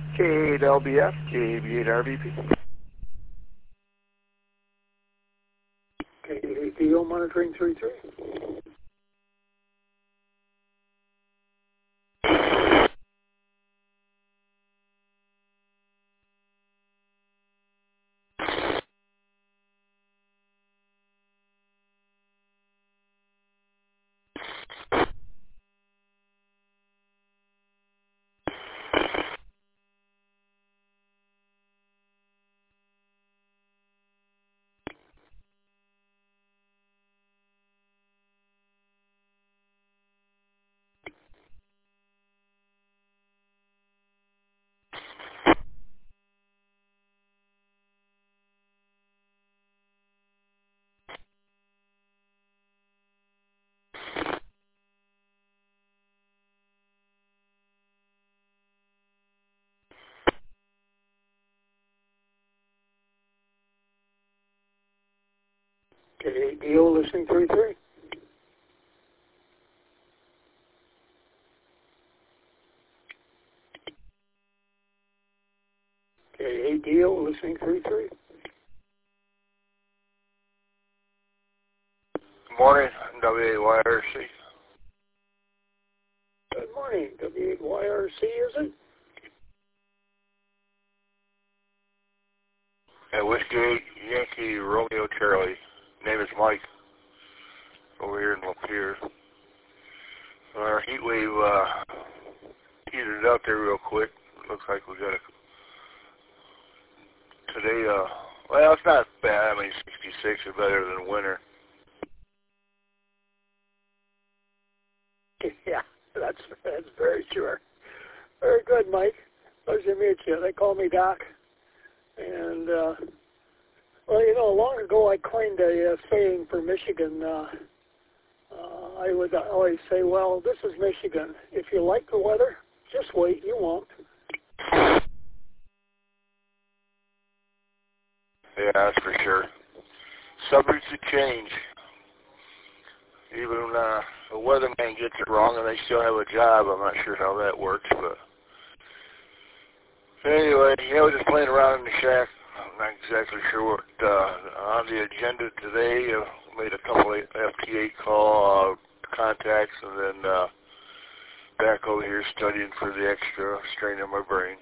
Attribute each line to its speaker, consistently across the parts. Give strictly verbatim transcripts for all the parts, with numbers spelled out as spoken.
Speaker 1: K eight L B F, K eight eight R B P.
Speaker 2: K eight D O monitoring three three. K eight D O listening three three. K eight D O listening three three.
Speaker 3: Good morning, W eight Y R C.
Speaker 2: Good morning, W eight Y R C, is it?
Speaker 3: At Whiskey eight Yankee Romeo Charlie. Name is Mike. Over here in Lapeer. Our heat wave uh, heated it out there real quick. Looks like we got a today. Uh, well, it's not bad. I mean, sixty-six is better than winter.
Speaker 2: Yeah, that's that's very sure. Very good, Mike. Pleasure to meet you. They call me Doc. And, uh, well, you know, long ago I coined a uh, saying for Michigan. Uh, uh, I would always say, well, this is Michigan. If you like the weather, just wait. You won't.
Speaker 3: Yeah, that's for sure. Subjects to change. Even uh, a weatherman gets it wrong and they still have a job. I'm not sure how that works, but anyway, yeah, we're just playing around in the shack. I'm not exactly sure what uh, on the agenda today. Uh, made a couple of F T eight call uh, contacts, and then uh, back over here studying for the extra strain in my brain.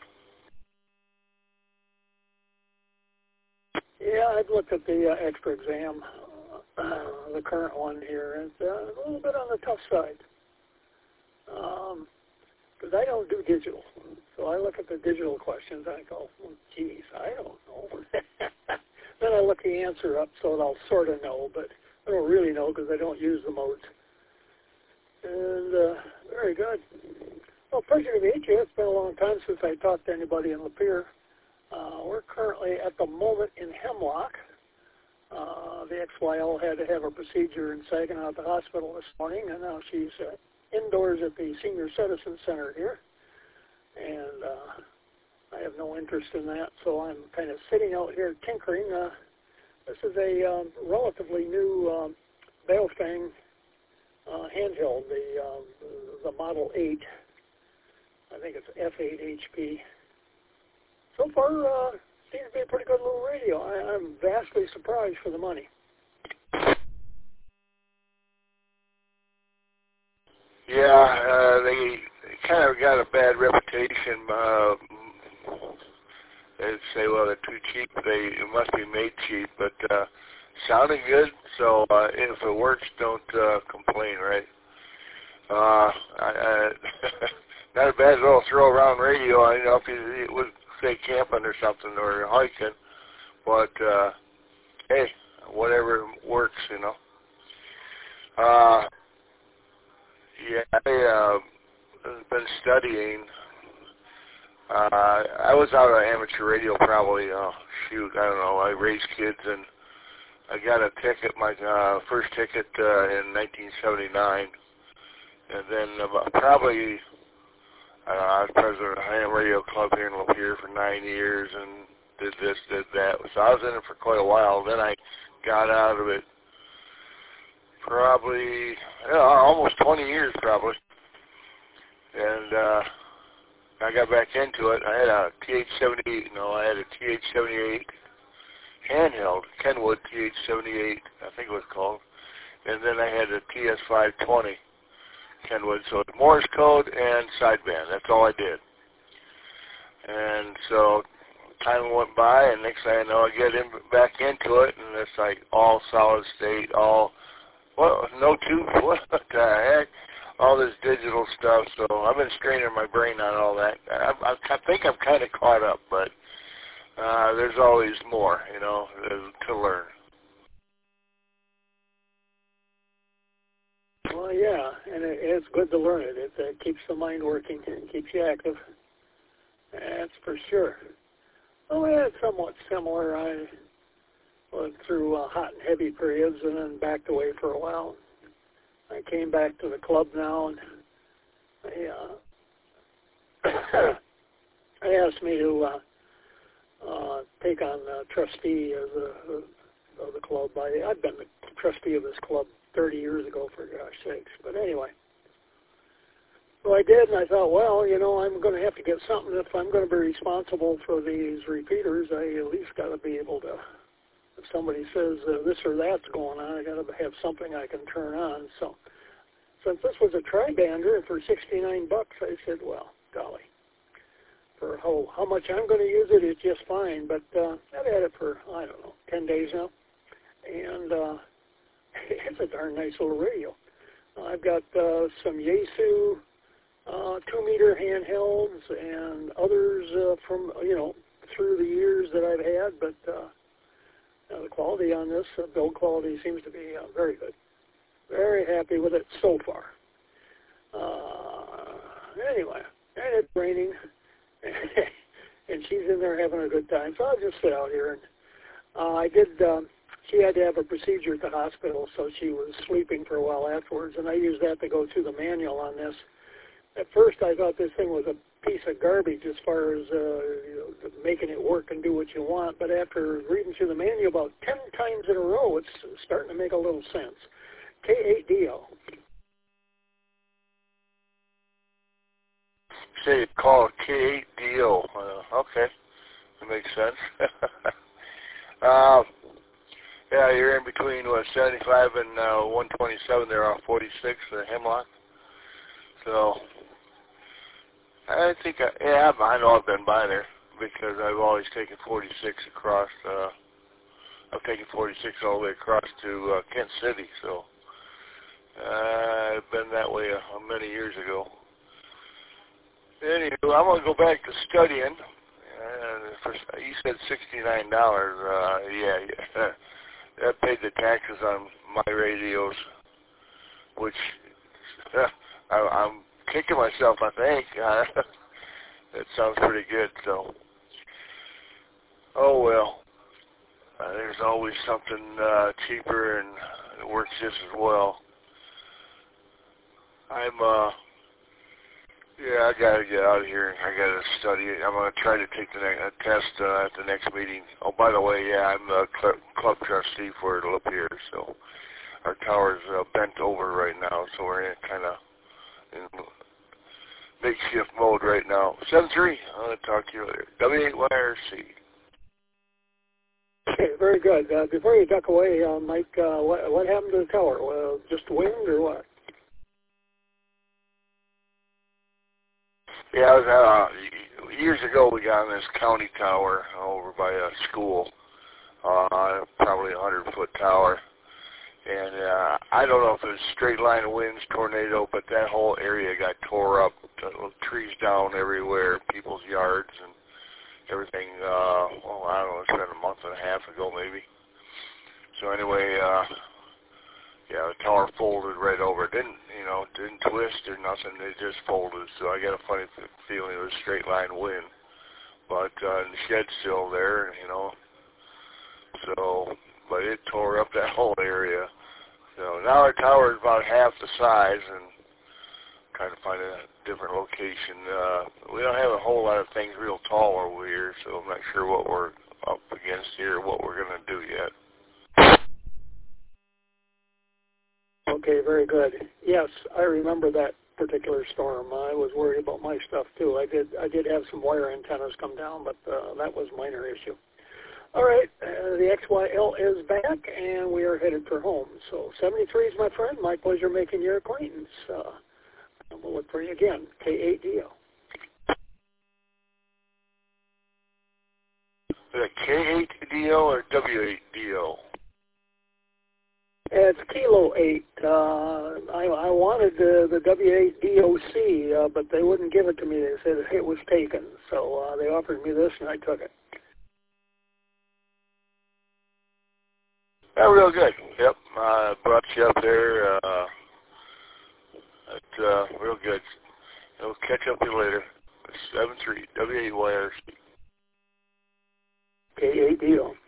Speaker 2: Yeah, I've looked at the uh, extra exam, uh, the current one here. It's uh, a little bit on the tough side. Um, because I don't do digital. So I look at the digital questions and I go, well, geez, I don't know. Then I look the answer up so that I'll sort of know, but I don't really know because I don't use the modes. And uh, very good. Well, pleasure to meet you. It's been a long time since I talked to anybody in Lapeer. Uh, we're currently at the moment in Hemlock. Uh, the X Y L had to have a procedure in Saginaw at the hospital this morning, and now she's uh, indoors at the Senior Citizen Center here. And uh, I have no interest in that, so I'm kind of sitting out here tinkering. Uh, this is a um, relatively new um, Baofeng uh, handheld, the, um, the Model eight. I think it's F eight H P. So far, uh, seems to be a pretty good little radio. I, I'm vastly surprised for the money.
Speaker 3: Yeah, uh, they kind of got a bad reputation. Uh, they'd say, well, they're too cheap. They it must be made cheap, but uh, sounding good. So uh, if it works, don't uh, complain, right? Uh, I, I, not a bad little throw around radio. I know if you it would say camping or something or hiking, but uh, hey, whatever works, you know. Uh, yeah, I uh, been studying. Uh, I was out on amateur radio probably, uh, shoot, I don't know, I raised kids and I got a ticket, my uh, first ticket uh, in nineteen seventy-nine. And then about probably, I don't know, I was president of the Ham Radio Club here in Lapeer for nine years and did this, did that. So I was in it for quite a while. Then I got out of it probably, yeah, almost twenty years probably. And uh, I got back into it. I had a T H seventy-eight. No, I had a T H seventy-eight handheld, Kenwood T H seventy-eight, I think it was called. And then I had a T S five twenty Kenwood. So Morse code and sideband. That's all I did. And so time went by, and next thing I know, I get in, back into it, and it's like all solid state, all, well, no tube, what the heck, all this digital stuff. So I've been straining my brain on all that. I, I, I think I'm kind of caught up, but uh, there's always more, you know, to learn.
Speaker 2: Well, yeah, and it, it's good to learn it. It uh, keeps the mind working and keeps you active. That's for sure. Well, we had somewhat similar. I went through uh, hot and heavy periods and then backed away for a while. I came back to the club now, and they, uh, they asked me to uh, uh, take on uh, trustee of the, of the club. I, I've been the trustee of this club thirty years ago, for gosh sakes. But anyway. So I did, and I thought, well, you know, I'm going to have to get something. If I'm going to be responsible for these repeaters, I at least got to be able to, if somebody says uh, this or that's going on, I got to have something I can turn on. So since this was a tri-bander for sixty-nine bucks, I said, well, golly, for how, how much I'm going to use it is just fine. But uh, I've had it for, I don't know, ten days now, and uh, it's a darn nice little radio. I've got uh, some Yaesu Uh, two-meter handhelds and others uh, from, you know, through the years that I've had, but uh, uh, the quality on this, uh, build quality seems to be uh, very good. Very happy with it so far. Uh, anyway, and it's raining, and she's in there having a good time, so I'll just sit out here. And uh, I did, um, she had to have a procedure at the hospital, so she was sleeping for a while afterwards, and I used that to go through the manual on this. At first, I thought this thing was a piece of garbage as far as uh, you know, making it work and do what you want. But after reading through the manual about ten times in a row, it's starting to make a little sense. K eight D O.
Speaker 3: Say you call it K eight D O. Uh, okay, that makes sense. um, yeah, you're in between what, seventy-five and uh, one twenty-seven there on forty-six, the Hemlock. So I think, I, yeah, I know I've been by there because I've always taken forty-six across, uh, I've taken forty-six all the way across to uh, Kent City, so uh, I've been that way uh, many years ago. Anywho, I'm going to go back to studying. Uh, for, you said sixty-nine dollars. Uh, yeah, yeah. That paid the taxes on my radios, which uh, I, I'm kicking myself, I think. Uh, that sounds pretty good, so. Oh, well. Uh, there's always something uh, cheaper and it works just as well. I'm, uh, yeah, I got to get out of here. I got to study it. I'm going to try to take the ne- a test uh, at the next meeting. Oh, by the way, yeah, I'm the cl- club trustee for Lapeer, so our tower's uh, bent over right now, so we're in kind of in makeshift mode right now. seven three, I'm going to talk to you later. W eight Y R C.
Speaker 2: Okay, very good. Uh, before you duck away, uh, Mike, uh, what, what happened to the tower? Well, just wind or what?
Speaker 3: Yeah, I was, uh, years ago we got on this county tower over by a school, uh, probably a hundred-foot tower. And uh, I don't know if it was straight line of winds, tornado, but that whole area got tore up, trees down everywhere, people's yards and everything. Uh, well, I don't know, it's been a month and a half ago maybe. So anyway, uh, yeah, the tower folded right over. It didn't, you know, didn't twist or nothing. It just folded. So I got a funny feeling it was straight line wind. But uh, the shed's still there, you know. So, but it tore up that whole area. So now our tower is about half the size, and trying to find a different location. Uh, we don't have a whole lot of things real tall over here, so I'm not sure what we're up against here, what we're going to do yet.
Speaker 2: Okay, very good. Yes, I remember that particular storm. I was worried about my stuff too. I did I did have some wire antennas come down, but uh, that was a minor issue. All right, uh, the X Y L is back, and we are headed for home. So seventy-three is my friend. My pleasure making your acquaintance. Uh, and we'll look for you again. K eight D O.
Speaker 3: Is it K eight D O or W eight D O?
Speaker 2: It's Kilo eight. Uh, I, I wanted the, the W eight D O C, uh, but they wouldn't give it to me. They said it was taken. So uh, they offered me this, and I took it.
Speaker 3: Oh, real good. Yep, uh, brought you up there. Uh, at, uh, real good. I'll catch up with you later. seven three W eight Y R C.
Speaker 2: K eight D O.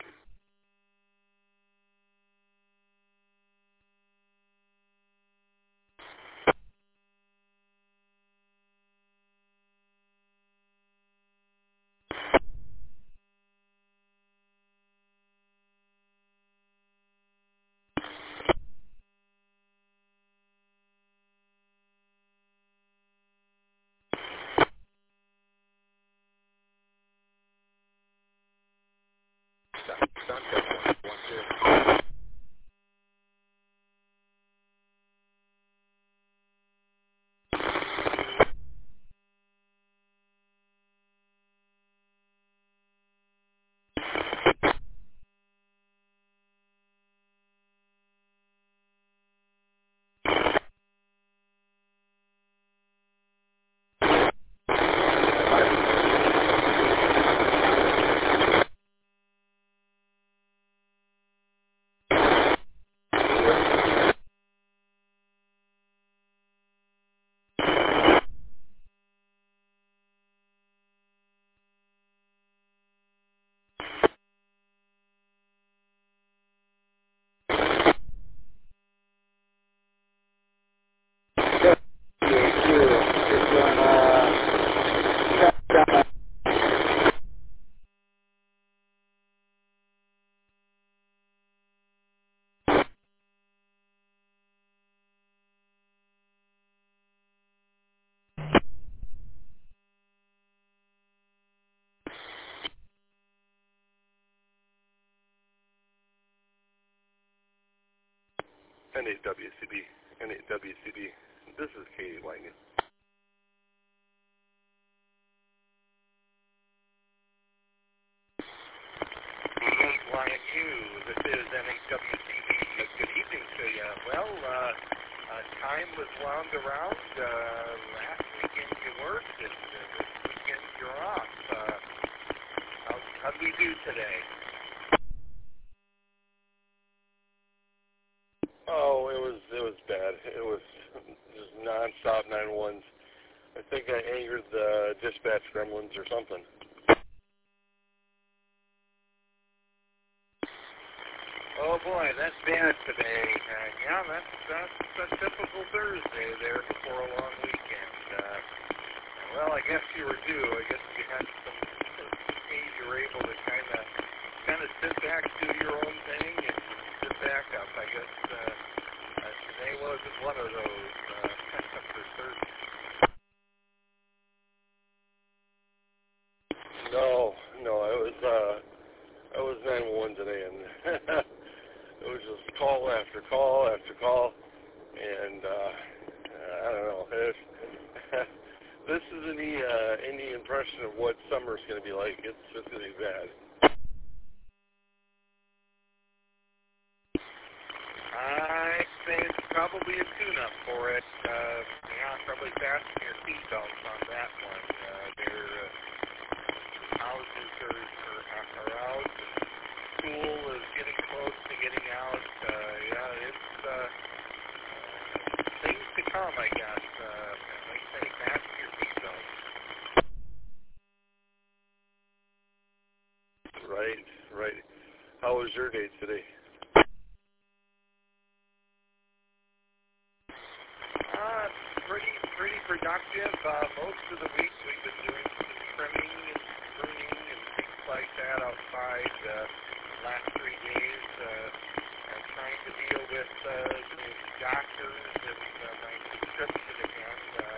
Speaker 4: N eight W C B, N eight W C B. This is Katie Lightning.
Speaker 5: D eight Y N U, this is N eight W C B. Good evening to you. Well, uh, uh, time was wound around. Uh, last weekend you worked, and uh, this weekend you're off. Uh, how, how'd we do today?
Speaker 4: Oh, it was it was bad. It was just nonstop nine ones. I think I angered the dispatch gremlins or something.
Speaker 5: Oh boy, that's bad today. Uh, yeah, that's, that's a typical Thursday there before a long weekend. Uh, well, I guess you were due. I guess you had some days you were able to kind of kind of sit back, do your own thing, and sit back up. I guess uh, uh, today wasn't one of those uh, for Thursday.
Speaker 4: No, no, I was uh, I was nine one one today, and it was just call after call after call, and uh, I don't know. It's, this is any uh, any impression of what summer's going to be like. It's just going to be bad.
Speaker 5: I'd say it's probably a tune-up for it. Uh, yeah, probably fasten your seatbelts on that one. Uh, their uh, houses are, are, are out. School is getting close to getting out. Uh, yeah, it's uh, things to come, I guess. Uh, like I say, fasten your seatbelts.
Speaker 4: Right, right. How was your day today?
Speaker 5: Uh, pretty, pretty productive. Uh, most of the week we've been doing some trimming and pruning and things like that outside. Uh, last three days, uh, I'm trying to deal with uh, the doctors and uh, my prescription again. Uh,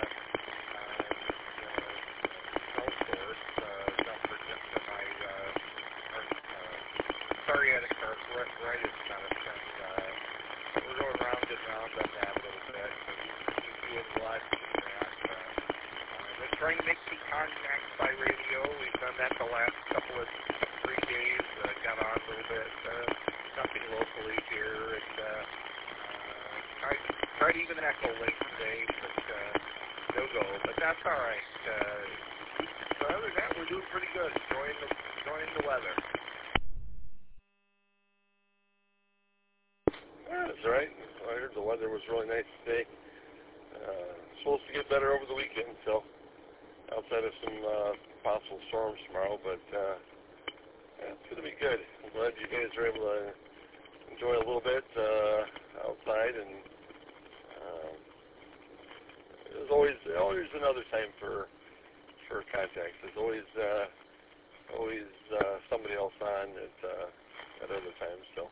Speaker 5: psoriatic arthritis medicine. Uh, we're going round and round on that a little bit. So he's doing lots of that. Uh, uh, been trying to make some contacts by radio. We've done that the last couple of three days. Uh, got on a little bit. Uh, something locally here. And uh, uh, tried, tried even Echo Link today, but uh, no go. But that's all right. Uh, so other than that, we're doing pretty good. Enjoying the, enjoying the weather.
Speaker 4: Yeah, that's right. I heard the weather was really nice today. Uh, supposed to get better over the weekend, so outside of some uh, possible storms tomorrow, but uh, yeah, it's going to be good. I'm glad you guys are able to enjoy a little bit uh, outside, and um, there's always always another time for for contacts. There's always uh, always uh, somebody else on at uh, at other times. So.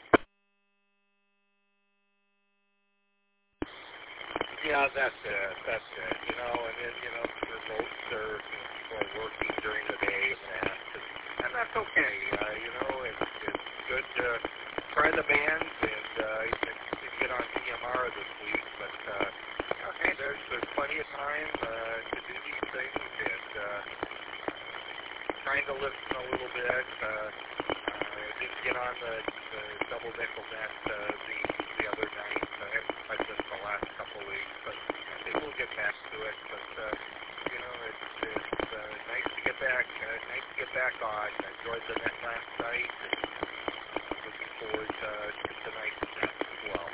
Speaker 5: Yeah, that's it. That's it. You know, and then, you know, remotes are, you know, people are working during the day and that, and, and that's okay. Uh, you know, it's, it's good to try the bands and uh, you can, you can get on D M R this week, but uh, okay, there's, there's plenty of time uh, to do these things and uh, trying to listen a little bit. Uh, uh, I didn't get on the, the double nickel net uh, the, the other night. Uh, I just the last couple weeks, but I think we'll get back to it. But uh, you know, it's it's uh, nice to get back. Uh, nice to get back on. I enjoyed the net last night, and uh, looking forward to, to tonight's net as well.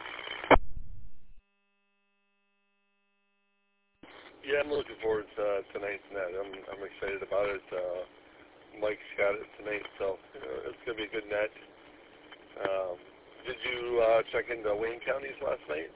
Speaker 4: Yeah, I'm looking forward to uh, tonight's net. I'm I'm excited about it. Uh, Mike's got it tonight, so uh, it's gonna be a good net. Um, did you uh, check into Wayne counties last night?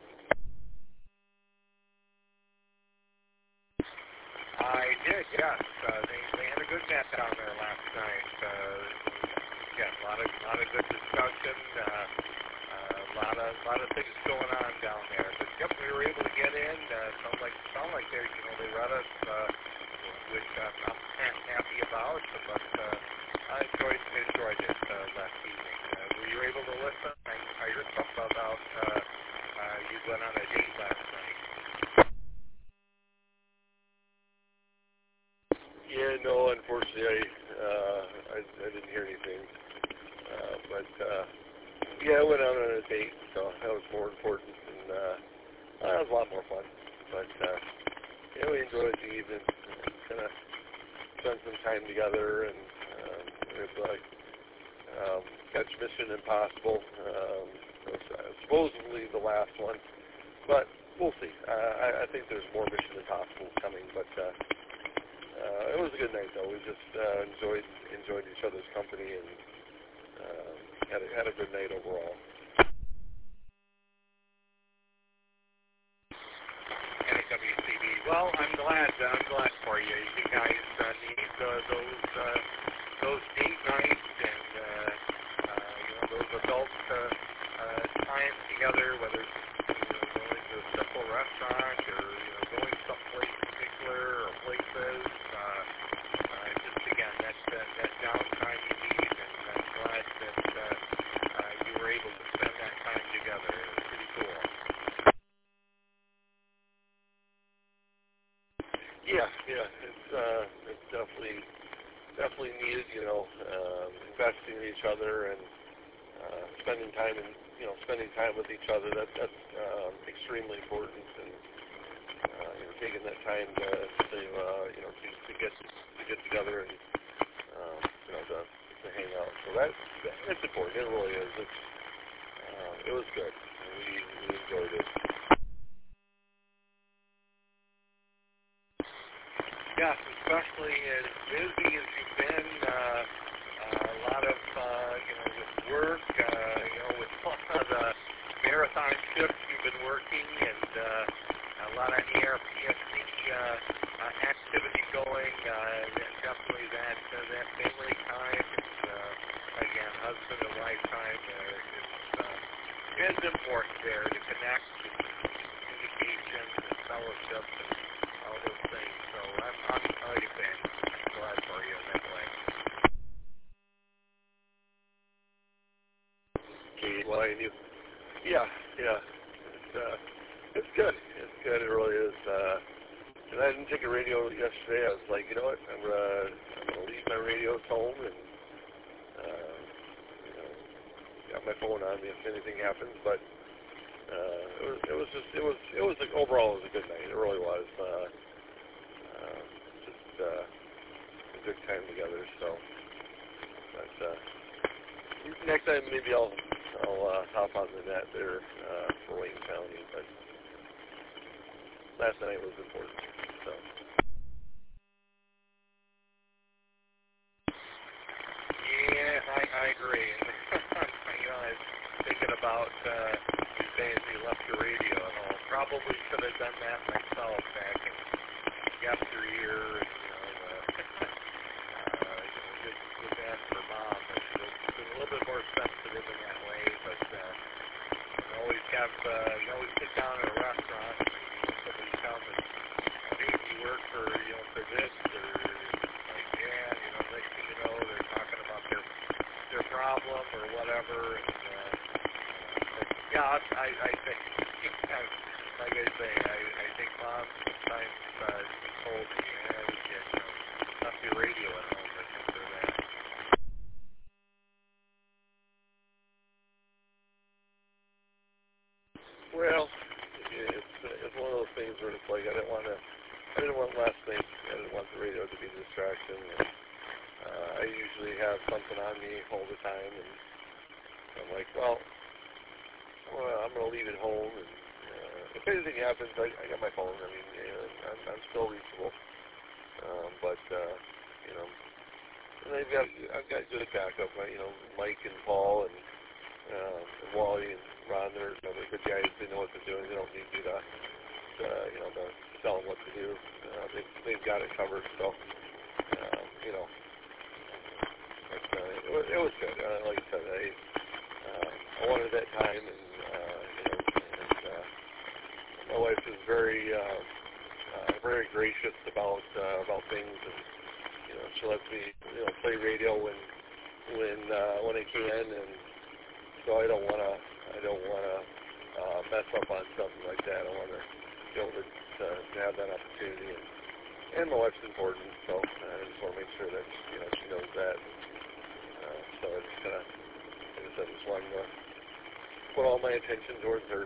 Speaker 5: I did, yes. Uh, they, they had a good net down there last night. Uh, yeah, a lot of lot of good discussion. Uh, uh, a lot of lot of things going on down there. But yep, we were able to get in. Uh, sound like sound like they you know they read us, uh, which I'm, I'm happy about. But uh, I enjoyed enjoyed it uh, last evening. Uh, were you able to listen? I, I heard something about uh, uh, you went on a date last night.
Speaker 4: Yeah, no, unfortunately, I, uh, I, I didn't hear anything. Uh, but, uh, yeah, I went out on a date, so that was more important, and uh, that was a lot more fun. But, uh, yeah, we enjoyed the evening, kind of spent some time together, and um, it was like, um, catch Mission Impossible. Um, it was uh, supposedly the last one, but we'll see. Uh, I, I think there's more Mission Impossible coming, but, uh, Uh, it was a good night, though. We just uh, enjoyed enjoyed each other's company and uh, had a, had a good night overall.
Speaker 5: N A W C B. Well, I'm glad. Uh, I'm glad for you. You guys uh, need uh, those uh, those date nights and uh, uh, you know those adult uh, uh, time together, whether it's you know, going to a simple restaurant or you know going someplace particular or places. Uh, uh, just again, that that, that downtime you need, and I'm glad that uh, uh, you were able to spend that time together. It was pretty cool.
Speaker 4: Yeah, yeah, it's uh, it's definitely definitely needed. You know, um, investing in each other and uh, spending time and you know spending time with each other. That that's um, extremely important, and uh, you know, taking that time to, to uh, you know to, to get to get together and um, you know to, to hang out. So that it's important. It really is. It's uh, it was good. We we enjoyed it.
Speaker 5: Yes, especially as busy as you've been, uh, uh, a lot of, uh, you know, with work, uh, you know, with a lot of the marathon shifts you've been working and uh, a lot of A R P S C uh, uh, activity going, uh, definitely that, uh, that family time, and, uh, again, husband and wife time, uh, is, uh, is important there to connect and communication and fellowship and all those things. So I'm, I'm like I said, I'm glad for you in that way.
Speaker 4: K Y, and you, yeah, yeah, it's, uh, it's good. It's good. It really is. Uh, and I didn't take a radio yesterday. I was like, you know what? I'm gonna, I'm gonna leave my radio at home and, uh, you know, got my phone on me if anything happens. But uh, it was, it was just, it was, it was like, overall, it was a good night. It really was. Uh, uh, just uh, a good time together. So, but uh, next time maybe I'll, I'll uh, hop on the net there uh, for Wayne County. But last night was important. So.
Speaker 5: Yeah, I, I agree. You know, I was thinking about uh, these days you left the radio and all. Probably should have done that myself back in yesteryear. And, you know, uh, uh, you know, just, just ask for mom. I should have been a little bit more sensitive in that way. But uh, you always have, uh, you always sit down at a restaurant and somebody comes and, hey, do you work for, you know, for this or like, yeah, you know, next thing you know, they're talking about their their problem or whatever. And, uh, but, yeah, I, I think, like I say, I, I think mom sometimes uh, told me, yeah, we can, you know, left your radio at home or things like that.
Speaker 4: Well, it's it's one of those things where it's like I didn't want to. I didn't want last night. I didn't want the radio to be a distraction. And, uh, I usually have something on me all the time, and I'm like, well, well I'm going to leave it home. And uh, if anything happens, I, I got my phone. I mean, you know, I'm, I'm still reachable. Um, but uh, you know, and I've got I've got good backup. You know, Mike and Paul and, um, and Wally and Ron. They're, you know, they're good guys. They know what they're doing. They don't need me to. Uh, you know, to tell them what to do. Uh, they, they've got it covered, so, uh, you know, but, uh, it, was, it was good. Uh, like I said, I, uh, I wanted that time, and, uh, you know, and, uh, my wife is very, uh, uh, very gracious about, uh, about things, and, you know, she lets me, you know, play radio when, when, uh, when I can, and so I don't want to, I don't want to, uh, mess up on something like that. I want to be able to, uh, to have that opportunity, and, and my wife's important, so uh, I just want to make sure that, you know, she knows that. Uh, so I just kind of, like I said, just wanted to put all my attention towards her.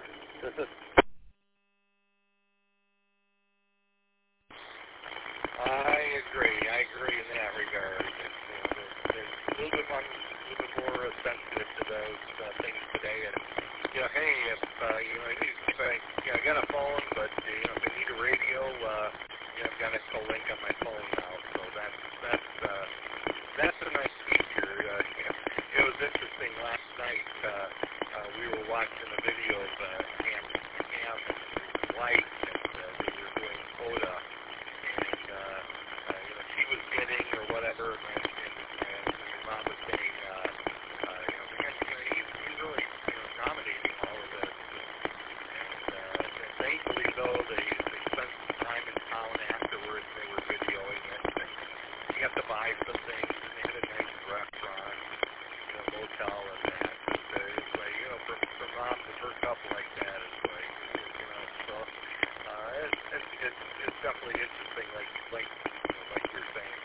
Speaker 5: I agree. I agree in that regard. It's, you know, there's a little bit more, a little bit more sensitive to those uh, things today. And you know, hey, if uh, you know, if I, you know, I got a phone, but uh, you know, if I need a radio, uh, you know, I've got a link on my phone now. So that's that's uh, that's a nice feature. Uh, you know, it was interesting last night. Uh, uh, we were watching a video of uh, Cam, Cam and White, and uh, they were doing Coda. And, uh, uh, you know, she was getting or whatever, and, and, and your mom was saying, uh, uh, you know, man, you know, he's, he's really, you know, dominating all of this. And, uh, and thankfully, though, they, they spent some time in town afterwards. They were videoing it. And she got to buy some things, and they had a nice restaurant, you know, motel and that. But, uh, it's like, you know, for, for mom to perk up like that, it's like, you know, so... Uh, it's, it's, it's, it's definitely interesting, like like like you're saying.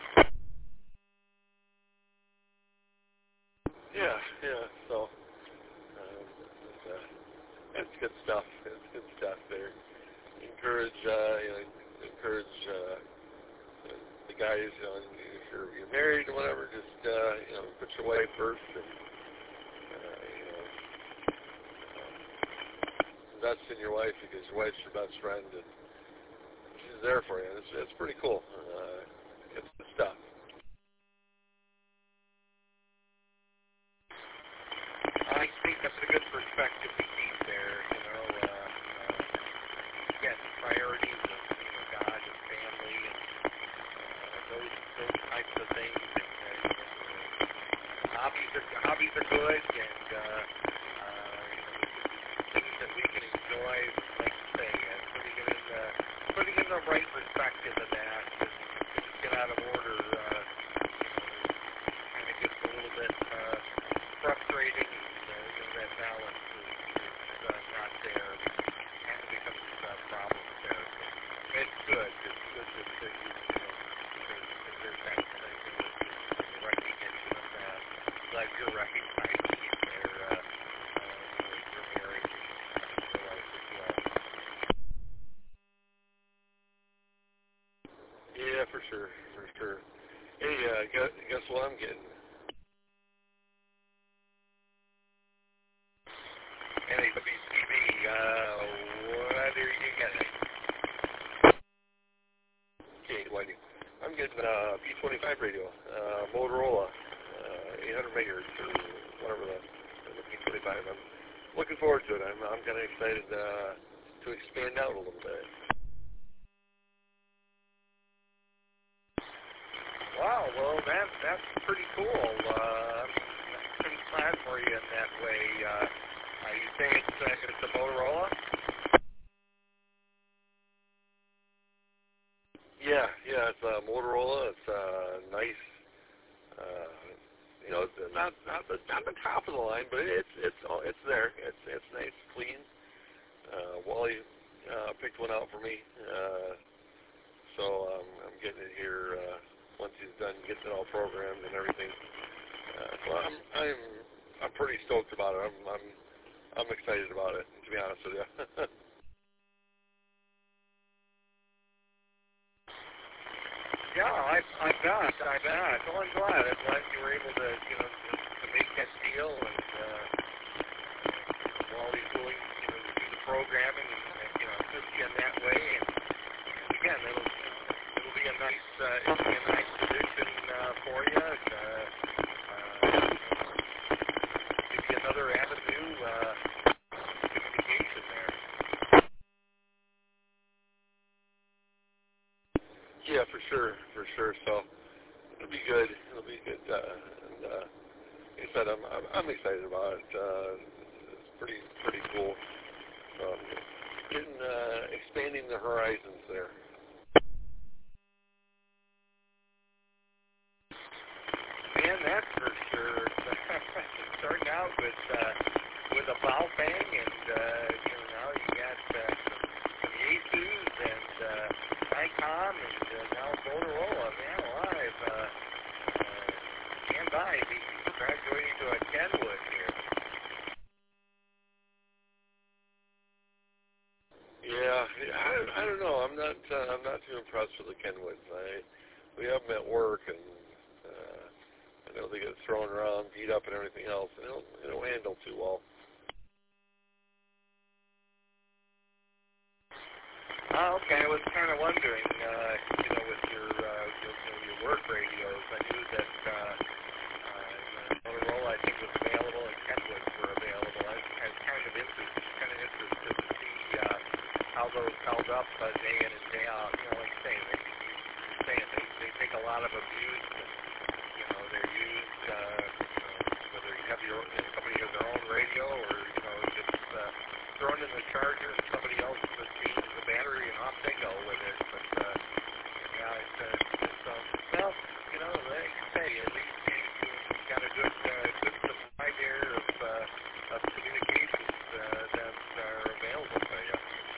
Speaker 4: Yeah, yeah. So um, it's, uh, it's good stuff. It's good stuff there. Encourage, uh, you know, encourage uh, the guys. You know, if you're, you're married or whatever, just uh, you know, put your wife first, and uh, you know, um, invest in your wife because your wife's your best friend, and she's there for you. It's, it's pretty cool. Uh, it's good stuff.
Speaker 5: I think that's a good perspective to keep there. You know, uh, uh, again, priorities of you know, God and family and uh, those those types of things. And, uh, you know, hobbies are hobbies are good, and uh, uh, you know, things that we can enjoy. Like you say, uh, putting it in the putting it in the right perspective of that. Just, just get out of order. Uh, you know, kind of gets a little bit uh, frustrating. Uh, you know, glad you're recognizing it there. Uh, uh, you're married.
Speaker 4: Yeah, for sure, for sure. Hey, uh, guess, guess what I'm getting?
Speaker 5: Hey, W C B, uh, what are you getting?
Speaker 4: Okay, Whitey. I'm getting a uh, P twenty-five radio, uh, Motorola, uh, eight hundred megahertz or whatever the, the P twenty-five. I'm looking forward to it. I'm, I'm kind of excited uh, to expand out a little bit.
Speaker 5: Wow, well, that, that's pretty cool. Uh, I'm pretty glad for you in that way. Uh, uh, you say it's, uh, it's a Motorola?
Speaker 4: Yeah, yeah, it's a Motorola. It's uh, nice. Uh, you know, it's not not the not the top of the line, but it's it's it's there. It's it's nice, clean. Uh, Wally uh, picked one out for me, uh, so um, I'm getting it here uh, once he's done getting it all programmed and everything. Uh, so I'm I'm I'm pretty stoked about it. I'm I'm I'm excited about it, to be honest with you.
Speaker 5: Yeah, I, I bet, I bet. Well, I'm glad. I'm glad you were able to, you know, to, to make that deal, and uh, while he's willing, you know, to do the programming and, and you know, assist you in that way. And, and again, it'll it'll be a nice, uh, it'll be a nice addition uh, for you. And, uh, uh, give you another avenue uh, of communication there.
Speaker 4: Yeah, for sure, for sure. So it'll be good. It'll be good. Uh, and uh, like I said, I'm, I'm I'm excited about it. Uh, it's pretty pretty cool. So getting uh, expanding the horizons there.
Speaker 5: Man, that's for sure. Starting out with uh, with a bow bang, and uh, you know now you got uh, some Asus and uh, Nikon, and uh, now Motorola. Man, alive! Uh, uh, stand by. He's graduating to a Kenwood here.
Speaker 4: Yeah, I, I don't know. I'm not uh, I'm not too impressed with the Kenwoods. I we have them at work, and uh, I know they get thrown around, beat up, and everything else, and they don't they don't handle too well.
Speaker 5: Oh, okay. I was kind of wondering, uh, you know, with your, uh, your, your work radios, I knew that uh, uh, Motorola, I think, was available and Kenwoods were available. I was kind of interested, kind of interested to see uh, how those held up uh, day in and day out. You know, like I say, they, you're saying they, they take a lot of abuse, and you know, they're used, uh, whether you have your own, if somebody has their own radio, or you know, just uh, thrown in the charger and somebody else just changes the battery and off they go with it. But uh, yeah, it's, uh, it's um, well, you know, like I say, at least you've got a good, uh, good supply there of, uh, of communications uh, that are available to you.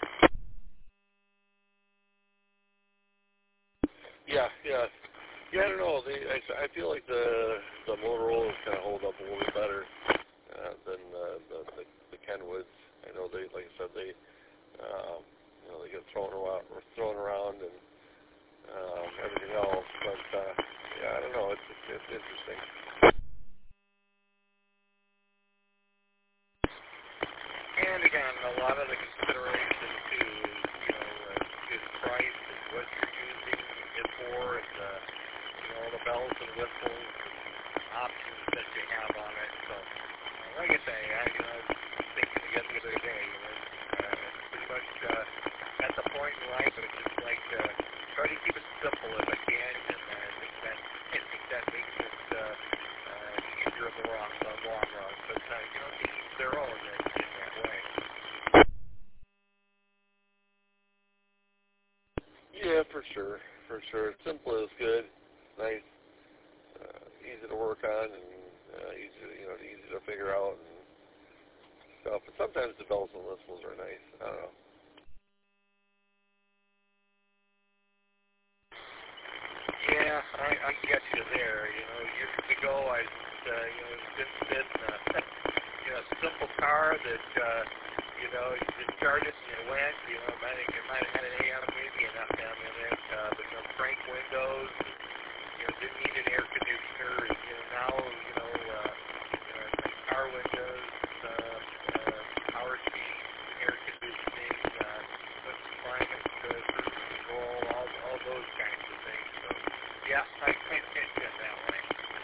Speaker 4: Yeah, yeah, yeah. I don't know. They, I, I feel like the the Motorola's kind of hold up a little bit better uh, than uh, the, the the Kenwoods. I know they, like I said, they um, you know they get thrown around or thrown around and um, everything else. But uh, yeah, I don't know. It's it's, it's interesting.
Speaker 5: And again, a lot of the consideration too is, you know, uh, is price and what you're using it for, and uh, you know, all the bells and whistles and options that you have on it. So, uh, like I say, I, you know, I was thinking again the other day, you know, uh, pretty much uh, at the point in life, I just like to try to keep it simple if I can, and uh, I think that I think that makes it uh, uh, easier in the long, the long run. But uh, you know, each their own in, in that way.
Speaker 4: Yeah, for sure, for sure. Simple is good. Nice, uh, easy to work on, and uh, easy, to, you know, easy to figure out and stuff. But sometimes the bells and whistles are nice. I don't know.
Speaker 5: Yeah, I, I get you there. You know, years ago, I, uh, you know, It's been, uh, you know, a simple car that, uh, you know, you just started and you went, you know, might have, it might have had an A M, maybe an F M in it, uh, but, you know, crank windows, you know, didn't need an air conditioner, and, you know, now, you know, uh, uh, car windows, uh, uh, power seats, air conditioning, uh, climate, uh, cruise control, all, all those kinds of things. So, yeah, I pay attention that way.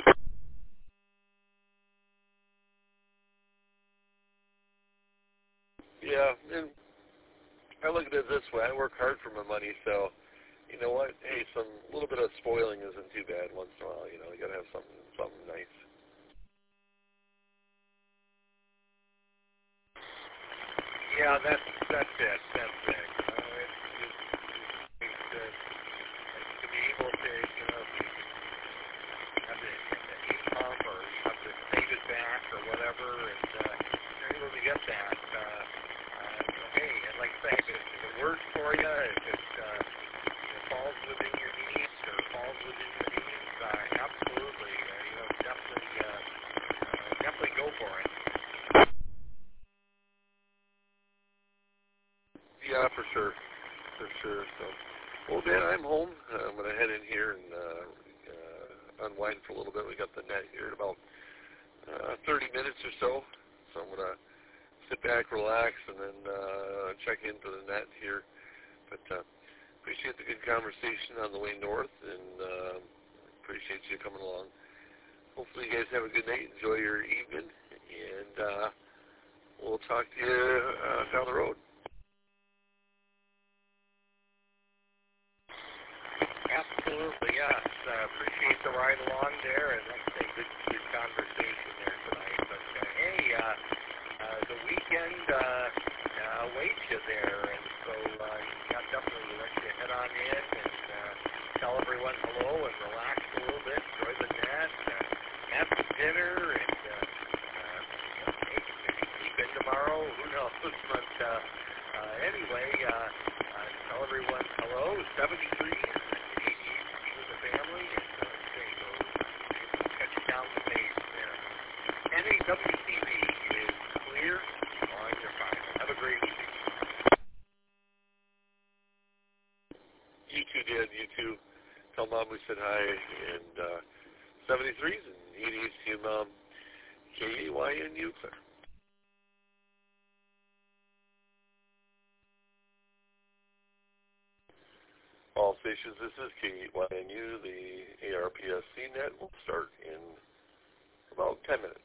Speaker 4: Yeah, and I look at it this way. I work hard for my money, so you know what? Hey, some little bit of spoiling isn't too bad once in a while. You know, you gotta have something, something nice.
Speaker 5: Yeah, that's that's it. That's it. You know, it's, it's, it's, uh, to be able to, you know, have the, the income or have to save it back or whatever, and uh, you're able to get that. Uh, uh, so, hey, and like I say, if it, if it works for you, if it, uh, it falls within your needs or falls within your means, uh, absolutely, uh, you know, definitely, uh, uh, definitely go for it.
Speaker 4: Yeah, for sure, for sure. So, well, Dan, I'm home. Uh, I'm gonna head in here and uh, uh, unwind for a little bit. We got the net here in about uh, thirty minutes or so. So I'm gonna sit back, relax, and then uh, check into the net here. But uh, appreciate the good conversation on the way north, and uh, appreciate you coming along. Hopefully you guys have a good night. Enjoy your evening, and uh, we'll talk to you uh, down the road.
Speaker 5: Absolutely, yes. Uh, appreciate the ride along there, and like I say, good, good conversation there tonight. But uh, hey, uh, uh, the weekend uh, uh, awaits you there, and so uh, yeah, definitely let you head on in and uh, tell everyone hello and relax a little bit, enjoy the net, uh, have some dinner, and uh, uh, hey, maybe sleep in tomorrow. Who knows? But uh, uh, anyway, uh, uh, tell everyone hello. seventy-three. Family, and uh, say, so catch you down the page there. N A W T V is clear on your file. Have a great evening.
Speaker 4: You too, Dad. You too. Tell Mom we said hi. And uh, seventy-threes and eighties to your Mom. K A Y N U, Claire. All stations, this is K A Y N U. The A R P S C net will start in about ten minutes.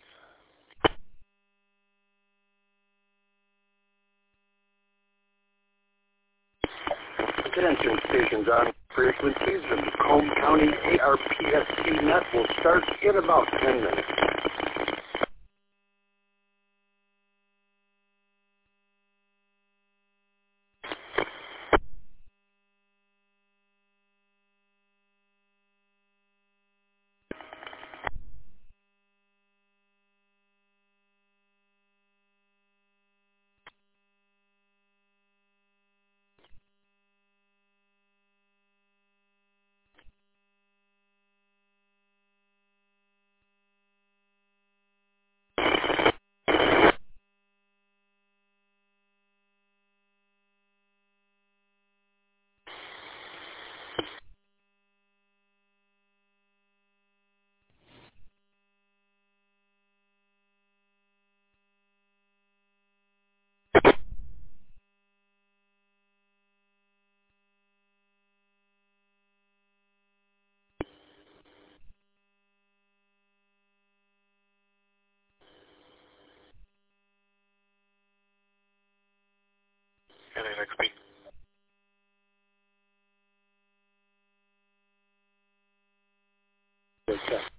Speaker 6: Attention stations on frequencies. The Macomb County A R P S C net will start in about ten minutes.
Speaker 3: N A X P.
Speaker 6: Okay.